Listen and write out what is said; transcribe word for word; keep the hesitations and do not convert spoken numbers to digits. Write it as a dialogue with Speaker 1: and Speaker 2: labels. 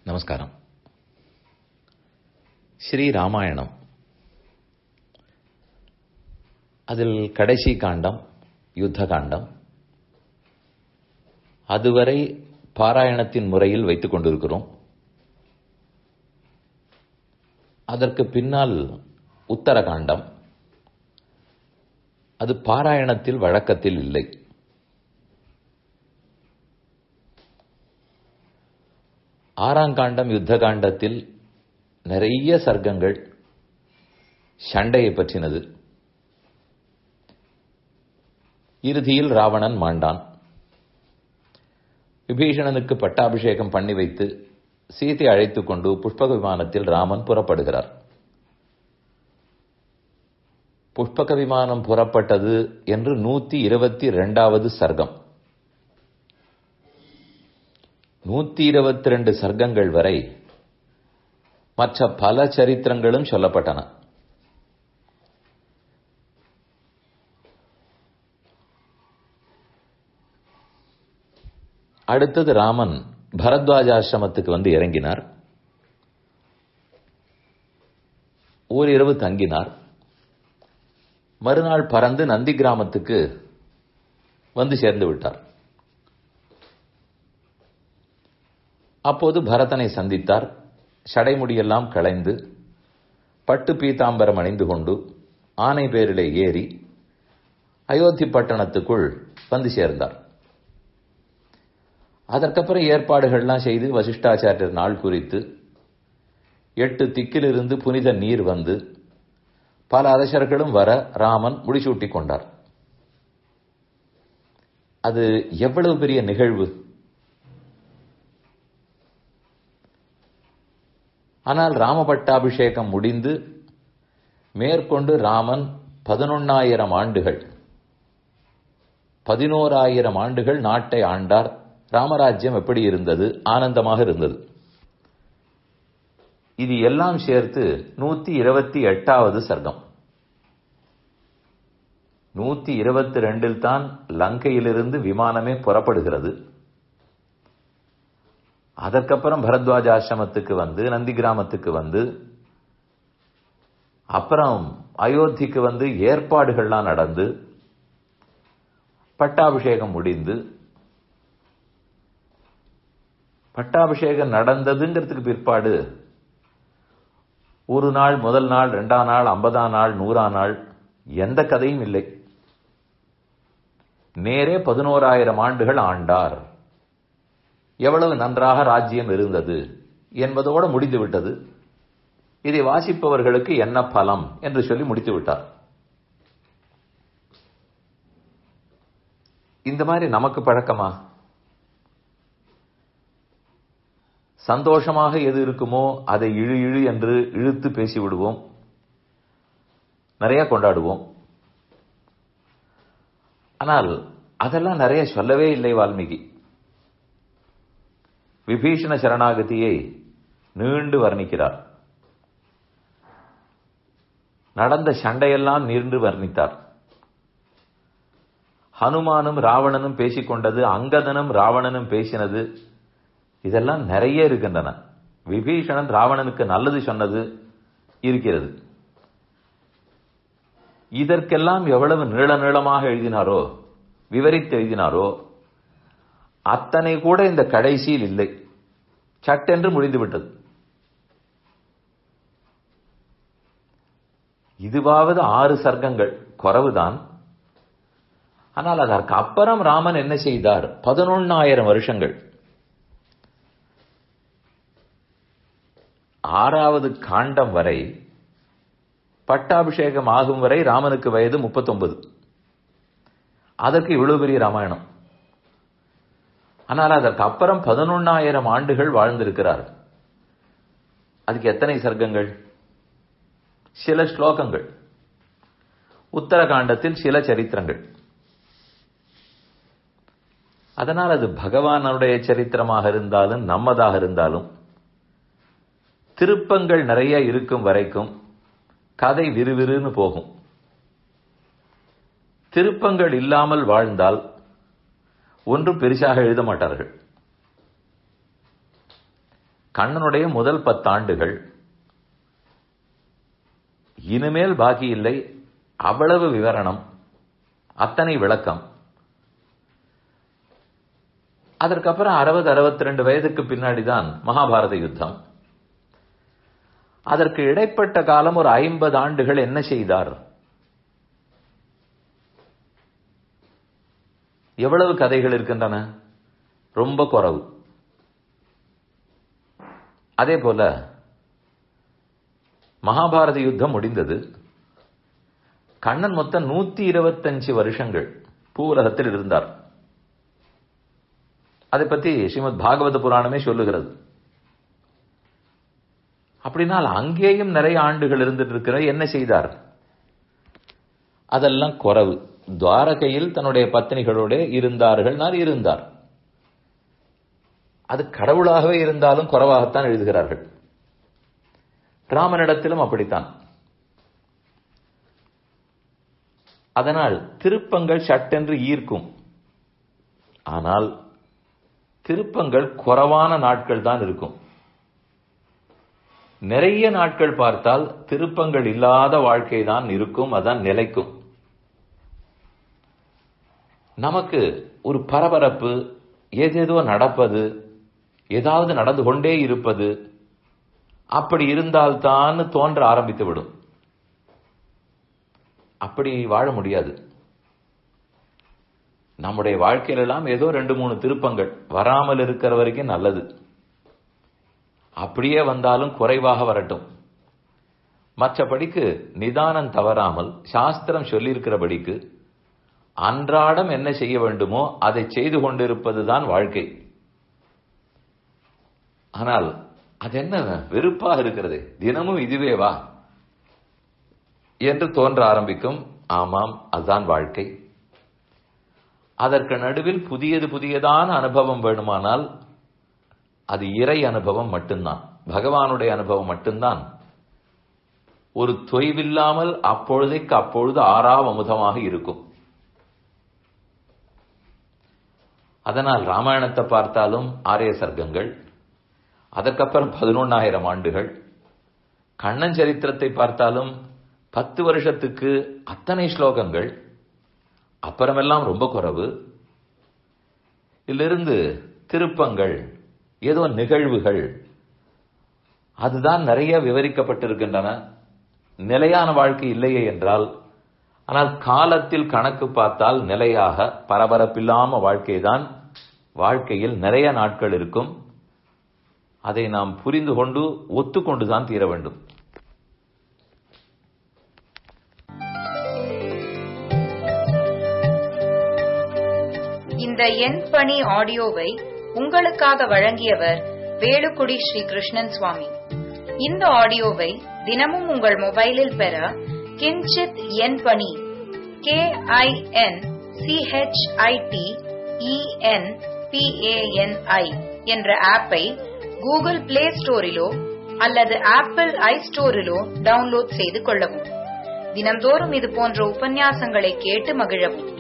Speaker 1: நமஸ்காரம். ஸ்ரீ ராமாயணம், அதில் கடைசி காண்டம் யுத்த காண்டம். அதுவரை பாராயணத்தின் முறையில் வைத்துக் கொண்டிருக்கிறோம். அதற்கு பின்னால் உத்தர காண்டம். அது பாராயணத்தில் வழக்கத்தில் இல்லை. ஆறாம் காண்டம் யுத்த காண்டத்தில் நிறைய சர்க்கங்கள் சண்டையை பற்றினது. இறுதியில் ராவணன் மாண்டான். விபீஷணனுக்கு பட்டாபிஷேகம் பண்ணி வைத்து சீதை அழைத்துக் கொண்டு புஷ்பக விமானத்தில் ராமன் புறப்படுகிறார். புஷ்பக விமானம் புறப்பட்டது என்று நூத்தி இருபத்தி இரண்டாவது சர்க்கம். நூத்தி இருபத்தி ரெண்டு சர்க்கங்கள் வரை மற்ற பல சரித்திரங்களும் சொல்லப்பட்டன. அடுத்தது ராமன் பரத்வாஜாசிரமத்துக்கு வந்து இறங்கினார். ஓரிரவு தங்கினார். மறுநாள் பறந்து நந்தி கிராமத்துக்கு வந்து சேர்ந்து விட்டார். அப்போது பரதனை சந்தித்தார். சடைமுடியெல்லாம் களைந்து பட்டு பீதாம்பரம் அணிந்து கொண்டு ஆனை பேரிலே ஏறி அயோத்தி பட்டணத்துக்குள் வந்து சேர்ந்தார். அதற்கப்புறம் ஏற்பாடுகள்லாம் செய்து வசிஷ்டாச்சாரியர் நாள் குறித்து எட்டு திக்கிலிருந்து புனித நீர் வந்து பல அரசர்களும் வர ராமன் முடிசூட்டி கொண்டார். அது எவ்வளவு பெரிய நிகழ்வு! ஆனால் ராம பட்டாபிஷேகம் முடிந்து மேற்கொண்டு ராமன் பதினொன்னாயிரம் ஆண்டுகள் பதினோராயிரம் ஆண்டுகள் நாட்டை ஆண்டார். ராமராஜ்யம் எப்படி இருந்தது? ஆனந்தமாக இருந்தது. இது எல்லாம் சேர்த்து நூத்தி இருபத்தி எட்டாவது சர்க்கம். நூத்தி இருபத்தி ரெண்டில் தான் லங்கையிலிருந்து விமானமே புறப்படுகிறது. அதற்கப்புறம் பரத்வாஜ ஆசிரமத்துக்கு வந்து நந்தி கிராமத்துக்கு வந்து அப்புறம் அயோத்திக்கு வந்து ஏற்பாடுகள்லாம் நடந்து பட்டாபிஷேகம் முடிந்து பட்டாபிஷேகம் நடந்ததுங்கிறதுக்கு பிற்பாடு ஒரு நாள், முதல் நாள், இரண்டாம் நாள், ஐம்பதாம் நாள், நூறாம் நாள் எந்த கதையும் இல்லை. நேரே பதினோராயிரம் ஆண்டுகள் ஆண்டார். எவ்வளவு நன்றாக ராஜ்யம் இருந்தது என்பதோடு முடிந்து விட்டது. இதை வாசிப்பவர்களுக்கு என்ன பலம் என்று சொல்லி முடித்து விட்டார். இந்த மாதிரி நமக்கு பழக்கமா? சந்தோஷமாக எது இருக்குமோ அதை இழு இழு என்று இழுத்து பேசிவிடுவோம். நிறைய கொண்டாடுவோம். ஆனால் அதெல்லாம் நிறைய சொல்லவே இல்லை வால்மீகி. விபீஷண சரணாகதியை நீண்டு வர்ணிக்கிறார். நடந்த சண்டையெல்லாம் நீண்டு வர்ணித்தார். ஹனுமானும் ராவணனும் பேசிக்கொண்டது, அங்கதனும் ராவணனும் பேசினது, இதெல்லாம் நிறைய இருக்கின்றன. விபீஷணன் ராவணனுக்கு நல்லது சொன்னது இருக்கிறது. இதற்கெல்லாம் எவ்வளவு நீள நீளமாக எழுதினாரோ, விவரித்து எழுதினாரோ அத்தனை கூட இந்த கடைசியில் இல்லை. சட்டென்று முடிந்துவிட்டது. இதுவாவது ஆறு சர்க்கங்கள் குறவுதான். ஆனால் அதற்கு அப்புறம் ராமன் என்ன செய்தார்? பதினொன்னாயிரம் வருஷங்கள். ஆறாவது காண்டம் வரை, பட்டாபிஷேகம் ஆகும் வரை ராமனுக்கு வயது முப்பத்தி ஒன்பது. அதற்கு இவ்வளவு பெரிய ராமாயணம். ஆனால் அதற்கு அப்புறம் பதினொன்னாயிரம் ஆண்டுகள் வாழ்ந்திருக்கிறார். அதுக்கு எத்தனை சர்க்கங்கள்? சில ஸ்லோகங்கள். உத்தரகாண்டத்தில் சில சரித்திரங்கள். அதனால் அது பகவானுடைய சரித்திரமாக இருந்தாலும் நம்மதாக இருந்தாலும் திருப்பங்கள் நிறைய இருக்கும் வரைக்கும் கதை விறுவிறுன்னு போகும். திருப்பங்கள் இல்லாமல் வாழ்ந்தால் ஒன்றும் பெரிசாக எழுத மாட்டார்கள். கண்ணனுடைய முதல் பத்தாண்டுகள் இனிமேல் பாக்கி இல்லை, அவ்வளவு விவரணம், அத்தனை விளக்கம். அதற்கப்புறம் அறுபது அறுபத்தி ரெண்டு வயதுக்கு பின்னாடிதான் மகாபாரத யுத்தம். அதற்கு இடைப்பட்ட காலம் ஒரு ஐம்பது ஆண்டுகள் என்ன செய்தார்? எவ்வளவு கதைகள் இருக்கின்றன? ரொம்ப குறைவு. அதே போல மகாபாரத யுத்தம் முடிந்தது. கண்ணன் மொத்தம் நூத்தி இருபத்தஞ்சு வருஷங்கள் பூவுலகத்தில் இருந்தார். அதை பத்தி ஸ்ரீமத் பாகவத புராணமே சொல்லுகிறது. அப்படினால் அங்கேயும் நிறைய ஆண்டுகள் இருந்துட்டு இருக்கிற என்ன செய்தார்? அதெல்லாம் குறைவு. துவாரகையில் தன்னுடைய பத்னிகளோட இருந்தார்கள், நான் இருந்தார். அது கடவுளாகவே இருந்தாலும் குறைவாகத்தான் எழுதுகிறார்கள். ராமனிடத்திலும் அப்படித்தான். அதனால் திருப்பங்கள் சட்டென்று ஈர்க்கும். ஆனால் திருப்பங்கள் குறைவான நாட்கள் தான் இருக்கும். நிறைய நாட்கள் பார்த்தால் திருப்பங்கள் இல்லாத வாழ்க்கை தான் இருக்கும், அதான் நிலைக்கும். நமக்கு ஒரு பரபரப்பு, ஏதேதோ நடப்பது, ஏதாவது நடந்து கொண்டே இருப்பது, அப்படி இருந்தால்தான் தோன்ற ஆரம்பித்து விடும். அப்படி வாழ முடியாது. நம்முடைய வாழ்க்கையிலெல்லாம் ஏதோ ரெண்டு மூணு திருப்பங்கள் வராமல் இருக்கிற வரைக்கும் நல்லது. அப்படியே வந்தாலும் குறைவாக வரட்டும். மற்றபடிக்கு நிதானம் தவறாமல் சாஸ்திரம் சொல்லியிருக்கிறபடிக்கு அன்றாடம் என்ன செய்ய வேண்டுமோ அதை செய்து கொண்டிருப்பதுதான் வாழ்க்கை. ஆனால் அது என்ன வெறுப்பாக இருக்கிறது, தினமும் இதுவே வா என்று தோன்ற ஆரம்பிக்கும். ஆமாம், அதுதான் வாழ்க்கை. அதற்கு நடுவில் புதியது புதியதான அனுபவம் வேணுமானால் அது இறை அனுபவம் மட்டும்தான், பகவானுடைய அனுபவம் மட்டும்தான். ஒரு தொய்வில்லாமல் அப்பொழுதைக்கு அப்பொழுது ஆறாம் அமுதமாக இருக்கும். அதனால் ராமாயணத்தை பார்த்தாலும் ஆரிய சர்க்கங்கள், அதற்கப்புறம் பதினொன்னாயிரம் ஆண்டுகள். கண்ணன் சரித்திரத்தை பார்த்தாலும் பத்து வருஷத்துக்கு அத்தனை ஸ்லோகங்கள், அப்புறமெல்லாம் ரொம்ப குறைவு. இதிலிருந்து திருப்பங்கள், ஏதோ நிகழ்வுகள், அதுதான் நிறைய விவரிக்கப்பட்டிருக்கின்றன. நிலையான வாழ்க்கை இல்லையே என்றால், ஆனால் காலத்தில் கணக்கு பார்த்தால் நிலையாக பரபரப்பில்லாம வாழ்க்கை தான். வாழ்க்கையில் நிறைய நாட்கள் இருக்கும். அதை நாம் புரிந்து கொண்டு ஒத்துக்கொண்டுதான் தீர வேண்டும்.
Speaker 2: இந்த என் பணி ஆடியோவை உங்களுக்காக வழங்கியவர் வேலுக்குடி ஸ்ரீ கிருஷ்ணன் சுவாமி. இந்த ஆடியோவை தினமும் உங்கள் மொபைலில் பெற Kinchit Enpani K I N C H I T E N P A N I என்ற ஆப்பை கூகுள் பிளே ஸ்டோரிலோ அல்லது ஆப்பிள் ஐ ஸ்டோரிலோ டவுன்லோட் செய்து கொள்ளவும். தினம்தோறும் இது போன்ற உபன்யாசங்களை கேட்டு மகிழவும்.